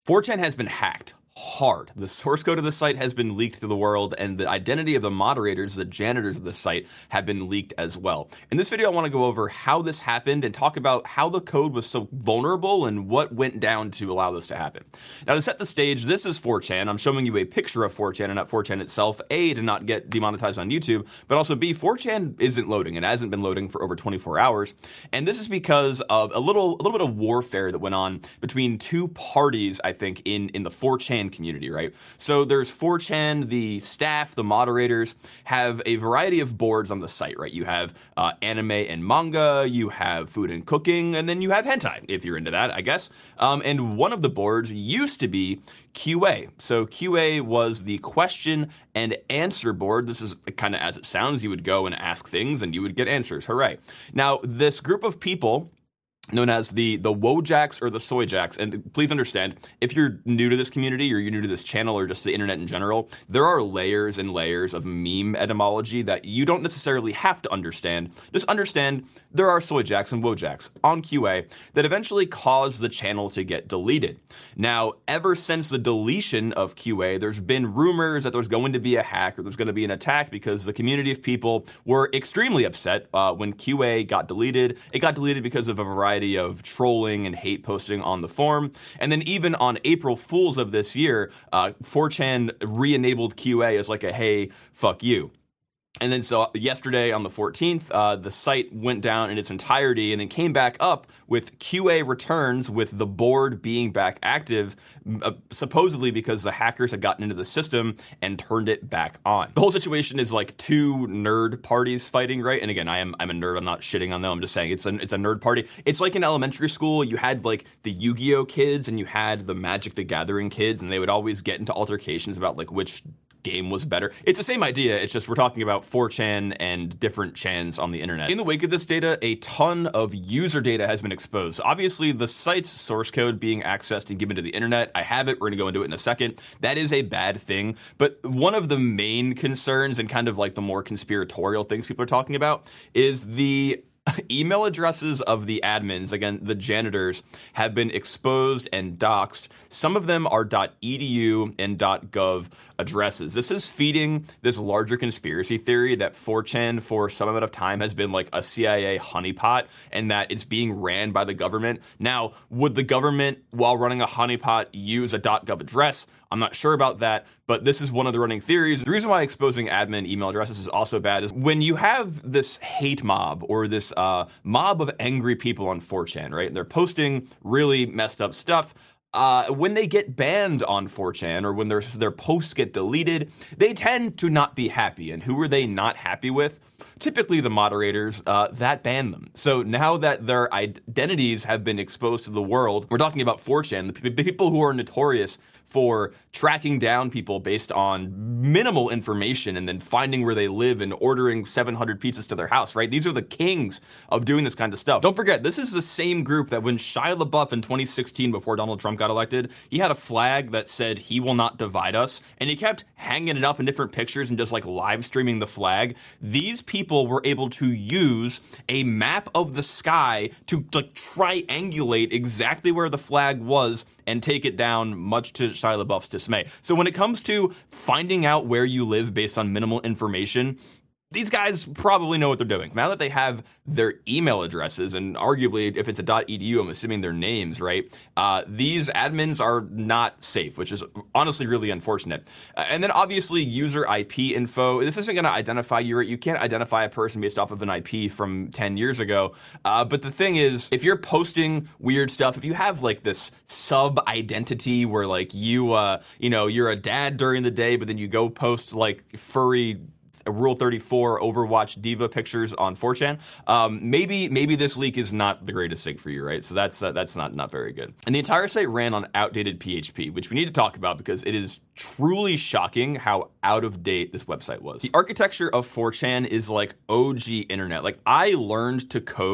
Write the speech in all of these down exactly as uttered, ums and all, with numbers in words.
four chan has been hacked hard. The source code of the site has been leaked to the world, and the identity of the moderators, the janitors of the site, have been leaked as well. In this video, I want to go over how this happened and talk about how the code was so vulnerable and what went down to allow this to happen. Now, to set the stage, this is four chan. I'm showing you a picture of four chan and not four chan itself. A, to not get demonetized on YouTube, but also B, four chan isn't loading. It hasn't been loading for over twenty-four hours. And this is because of a little, a little bit of warfare that went on between two parties, I think, in, in the four chan community, right? So there's four chan, the staff, the moderators have a variety of boards on the site, right? You have uh, anime and manga, you have food and cooking, and then you have hentai, if you're into that, I guess. Um, and one of the boards used to be Q A. So Q A was the question and answer board. This is kind of as it sounds. You would go and ask things and you would get answers. Hooray. Now, this group of people known as the the Wojaks or the Soyjaks. And please understand, if you're new to this community or you're new to this channel or just the internet in general, there are layers and layers of meme etymology that you don't necessarily have to understand. Just understand there are Soyjaks and Wojaks on Q A that eventually cause the channel to get deleted. Now, ever since the deletion of Q A, there's been rumors that there's going to be a hack or there's going to be an attack because the community of people were extremely upset uh, when Q A got deleted. It got deleted because of a variety of trolling and hate posting on the forum. And then even on April Fools of this year, uh, four chan re-enabled Q A as like a, hey, fuck you. And then so yesterday on the fourteenth, uh, the site went down in its entirety and then came back up with Q A returns with the board being back active, uh, supposedly because the hackers had gotten into the system and turned it back on. The whole situation is like two nerd parties fighting, right? And again, I am I'm a nerd. I'm not shitting on them. I'm just saying it's a, it's a nerd party. It's like in elementary school, you had like the Yu-Gi-Oh kids and you had the Magic the Gathering kids, and they would always get into altercations about like which game was better. It's the same idea, it's just we're talking about four chan and different chans on the internet. In the wake of this data, a ton of user data has been exposed. So obviously, the site's source code being accessed and given to the internet, I have it, we're gonna go into it in a second. That is a bad thing, but one of the main concerns and kind of like the more conspiratorial things people are talking about is the email addresses of the admins, again, the janitors, have been exposed and doxed. Some of them are .edu and .gov addresses. This is feeding this larger conspiracy theory that four chan for some amount of time has been like a C I A honeypot and that it's being ran by the government. Now, would the government, while running a honeypot, use a .gov address? I'm not sure about that, but this is one of the running theories. The reason why exposing admin email addresses is also bad is when you have this hate mob or this uh, mob of angry people on four chan, right? They're posting really messed up stuff. Uh, when they get banned on four chan or when their, their posts get deleted, they tend to not be happy. And who are they not happy with? Typically the moderators uh, that ban them. So now that their identities have been exposed to the world, we're talking about four chan, the people who are notorious for tracking down people based on minimal information and then finding where they live and ordering seven hundred pizzas to their house, right? These are the kings of doing this kind of stuff. Don't forget, this is the same group that when Shia LaBeouf in twenty sixteen, before Donald Trump got elected, he had a flag that said, "He will not divide us," and he kept hanging it up in different pictures and just like live streaming the flag. These people were able to use a map of the sky to like triangulate exactly where the flag was and take it down, much to Shia LaBeouf's dismay. So when it comes to finding out where you live based on minimal information, these guys probably know what they're doing. Now that they have their email addresses, and arguably if it's a .edu, I'm assuming their names, right? Uh, these admins are not safe, which is honestly really unfortunate. Uh, and then obviously user I P info. This isn't gonna identify you, right? You can't identify a person based off of an I P from ten years ago. Uh, but the thing is, if you're posting weird stuff, if you have like this sub identity where like you, uh, you know, you're a dad during the day, but then you go post like furry Rule thirty-four Overwatch Diva pictures on four chan, um, maybe maybe this leak is not the greatest thing for you, right? So that's uh, that's not not very good. And the entire site ran on outdated P H P, which we need to talk about because it is truly shocking how out of date this website was. The architecture of four chan is like O G internet. Like I learned to code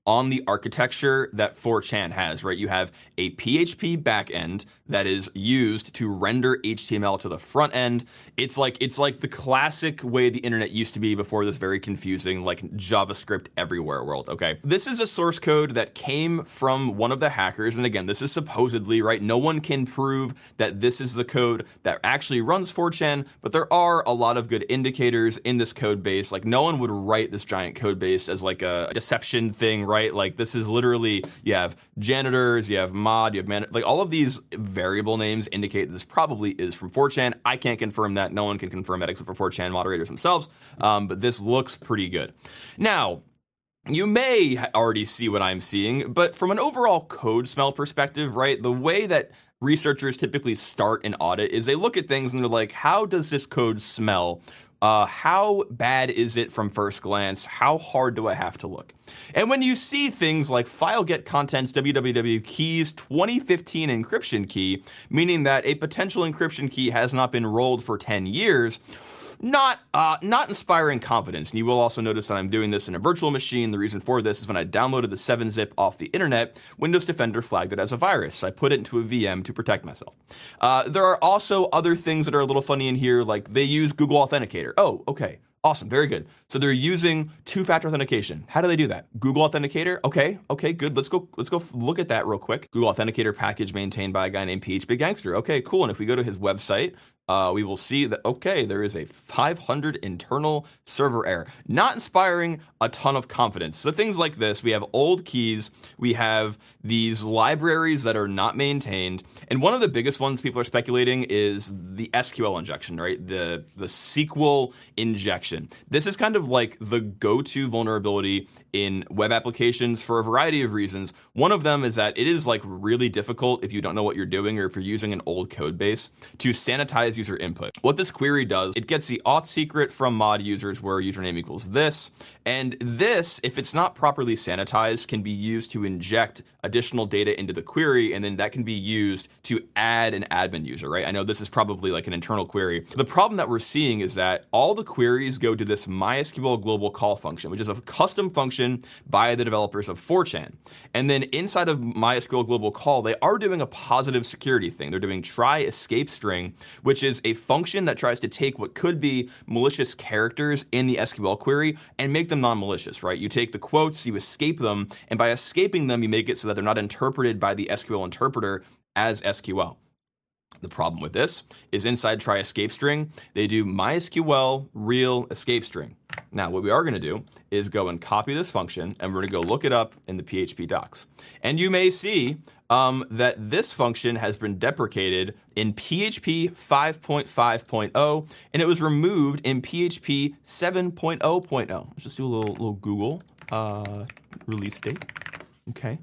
on the architecture that four chan has, right? You have a P H P backend that is used to render H T M L to the front end. It's like it's like the classic way the internet used to be before this very confusing, like JavaScript everywhere world, okay? This is a source code that came from one of the hackers, and again, this is supposedly, right? No one can prove that this is the code that actually runs four chan, but there are a lot of good indicators in this code base. Like, no one would write this giant code base as like a deception thing, right? Like, this is literally, you have janitors, you have mod, you have man, like all of these variable names indicate this probably is from four chan. I can't confirm that. No one can confirm that except for four chan moderators themselves. Um, but this looks pretty good. Now, you may already see what I'm seeing, but from an overall code smell perspective, right, the way that researchers typically start an audit is they look at things and they're like, how does this code smell? Uh, how bad is it from first glance? How hard do I have to look? And when you see things like file get contents www keys twenty fifteen encryption key, meaning that a potential encryption key has not been rolled for ten years, Not uh, not inspiring confidence. And you will also notice that I'm doing this in a virtual machine. The reason for this is when I downloaded the seven zip off the internet, Windows Defender flagged it as a virus. I put it into a V M to protect myself. Uh, there are also other things that are a little funny in here, like they use Google Authenticator. Oh, okay. Awesome, very good. So they're using two-factor authentication. How do they do that? Google Authenticator. Okay, okay, good. Let's go. Let's go look at that real quick. Google Authenticator package maintained by a guy named P H P Gangster. Okay, cool. And if we go to his website, uh, we will see that okay, there is a five hundred internal server error. Not inspiring a ton of confidence. So things like this, we have old keys, we have these libraries that are not maintained, and one of the biggest ones people are speculating is the S Q L injection, right? The the S Q L injection. This is kind of like the go-to vulnerability in web applications for a variety of reasons. One of them is that it is like really difficult if you don't know what you're doing or if you're using an old code base to sanitize user input. What this query does, it gets the auth secret from mod users where username equals this, and this, if it's not properly sanitized, can be used to inject additional data into the query, and then that can be used to add an admin user, right? I know this is probably like an internal query. The problem that we're seeing is that all the queries go to this MySQL global call function, which is a custom function by the developers of four chan. And then inside of MySQL global call, they are doing a positive security thing. They're doing try escape string, which is a function that tries to take what could be malicious characters in the S Q L query and make them non-malicious, right? You take the quotes, you escape them, and by escaping them, you make it so that they're not interpreted by the S Q L interpreter as S Q L. The problem with this is inside try escape string, they do MySQL real escape string. Now, what we are going to do is go and copy this function, and we're going to go look it up in the P H P docs. And you may see um, that this function has been deprecated in P H P five point five point oh, and it was removed in P H P seven point oh point oh. Let's just do a little, little Google uh, release date. Okay.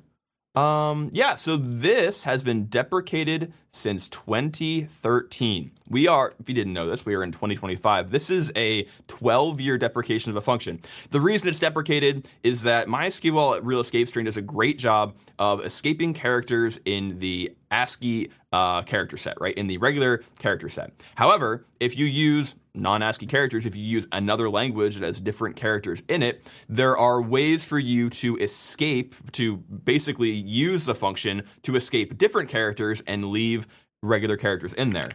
Um, yeah, so this has been deprecated since twenty thirteen. We are, if you didn't know this, we are in twenty twenty-five. This is a twelve-year deprecation of a function. The reason it's deprecated is that MySQL real escape string does a great job of escaping characters in the ASCII uh, character set, right? In the regular character set. However, if you use non-ASCII characters, if you use another language that has different characters in it, there are ways for you to escape, to basically use the function to escape different characters and leave regular characters in there.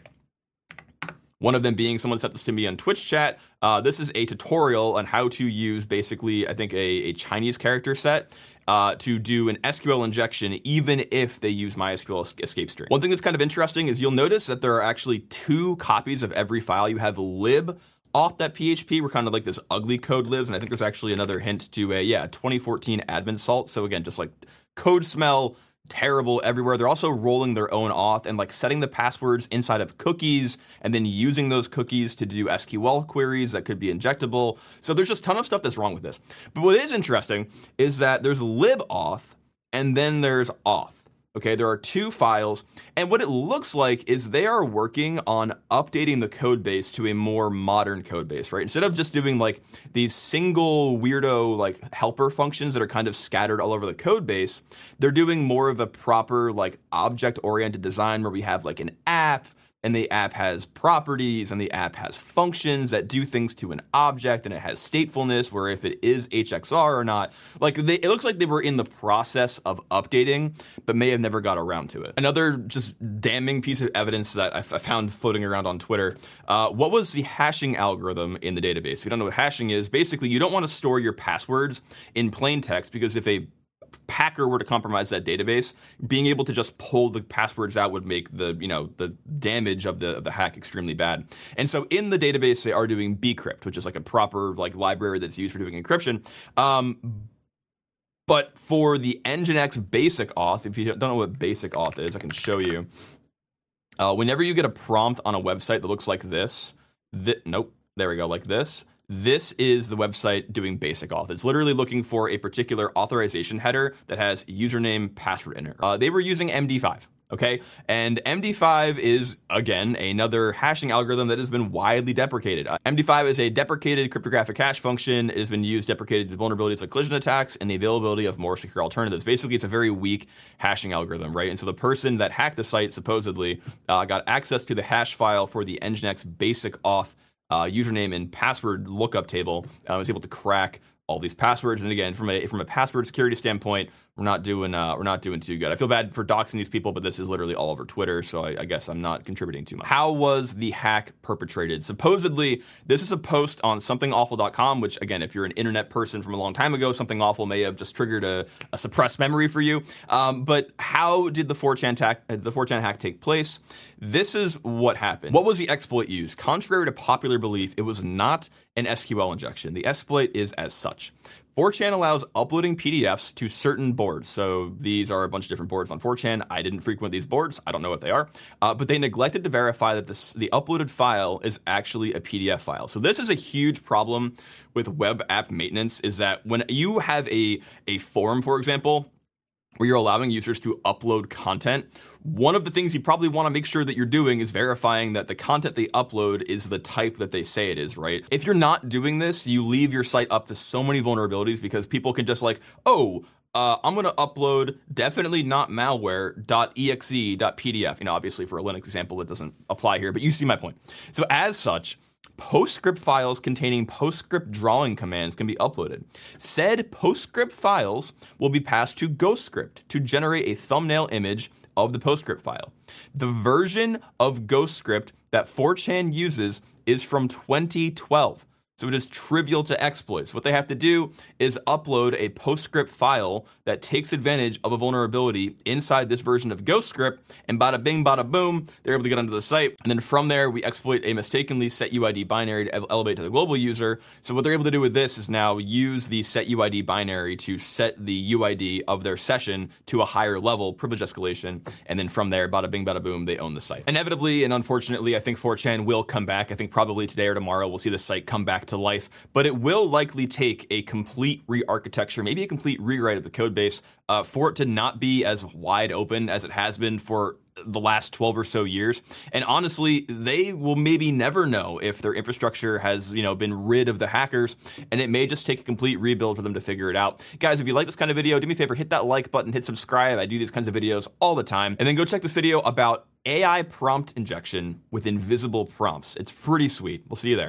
One of them being, someone sent this to me on Twitch chat. Uh, this is a tutorial on how to use basically, I think, a, a Chinese character set uh, to do an S Q L injection, even if they use MySQL escape string. One thing that's kind of interesting is you'll notice that there are actually two copies of every file. You have lib auth.php, where kind of like this ugly code lives, and I think there's actually another hint to a, yeah, twenty fourteen admin salt. So again, just like code smell, terrible everywhere. They're also rolling their own auth and like setting the passwords inside of cookies and then using those cookies to do S Q L queries that could be injectable. So there's just a ton of stuff that's wrong with this. But what is interesting is that there's libauth and then there's auth. Okay, there are two files, and what it looks like is they are working on updating the code base to a more modern code base, right? Instead of just doing like these single weirdo like helper functions that are kind of scattered all over the code base, they're doing more of a proper like object-oriented design where we have like an app, and the app has properties, and the app has functions that do things to an object, and it has statefulness where if it is H X R or not. Like they, it looks like they were in the process of updating, but may have never got around to it. Another just damning piece of evidence that I found floating around on Twitter. Uh, what was the hashing algorithm in the database? If you don't know what hashing is, basically you don't want to store your passwords in plain text, because if a hacker were to compromise that database, being able to just pull the passwords out would make the, you know, the damage of the of the hack extremely bad. And so in the database, they are doing bcrypt, which is like a proper like library that's used for doing encryption. Um, but for the Nginx basic auth, if you don't know what basic auth is, I can show you. Uh, whenever you get a prompt on a website that looks like this, th- nope, there we go, like this. This is the website doing basic auth. It's literally looking for a particular authorization header that has username, password in it. Uh, they were using M D five, okay? And M D five is, again, another hashing algorithm that has been widely deprecated. Uh, M D five is a deprecated cryptographic hash function. It has been used, deprecated to vulnerabilities like collision attacks and the availability of more secure alternatives. Basically, it's a very weak hashing algorithm, right? And so the person that hacked the site supposedly uh, got access to the hash file for the Nginx basic auth Uh, username and password lookup table. I uh, was able to crack all these passwords, and again, from a from a password security standpoint, we're not doing uh, we're not doing too good. I feel bad for doxing these people, but this is literally all over Twitter, so I, I guess I'm not contributing too much. How was the hack perpetrated? Supposedly, this is a post on something awful dot com, which again, if you're an internet person from a long time ago, Something Awful may have just triggered a, a suppressed memory for you. Um, but how did the four chan hack the four chan hack take place? This is what happened. What was the exploit used? Contrary to popular belief, it was not an S Q L injection. The exploit is as such. four chan allows uploading P D Fs to certain boards. So these are a bunch of different boards on four chan. I didn't frequent these boards. I don't know what they are. Uh, but they neglected to verify that this, the uploaded file is actually a P D F file. So this is a huge problem with web app maintenance, is that when you have a, a forum, for example, where you're allowing users to upload content, one of the things you probably want to make sure that you're doing is verifying that the content they upload is the type that they say it is, right? If you're not doing this, you leave your site up to so many vulnerabilities, because people can just like, oh, uh, I'm going to upload definitely not malware.exe.pdf. You know, obviously for a Linux example, it doesn't apply here, but you see my point. So as such, PostScript files containing PostScript drawing commands can be uploaded. Said PostScript files will be passed to GhostScript to generate a thumbnail image of the PostScript file. The version of GhostScript that four chan uses is from twenty twelve. So it is trivial to exploit. So what they have to do is upload a PostScript file that takes advantage of a vulnerability inside this version of GhostScript, and bada bing, bada boom, they're able to get onto the site. And then from there, we exploit a mistakenly set U I D binary to elevate to the global user. So what they're able to do with this is now use the set U I D binary to set the U I D of their session to a higher level, privilege escalation. And then from there, bada bing, bada boom, they own the site. Inevitably and unfortunately, I think four chan will come back. I think probably today or tomorrow, we'll see the site come back to life, but it will likely take a complete re-architecture, maybe a complete rewrite of the code base uh, for it to not be as wide open as it has been for the last twelve or so years. And honestly, they will maybe never know if their infrastructure has, you know, been rid of the hackers, and it may just take a complete rebuild for them to figure it out. Guys, if you like this kind of video, do me a favor, hit that like button, hit subscribe. I do these kinds of videos all the time. And then go check this video about A I prompt injection with invisible prompts. It's pretty sweet. We'll see you there.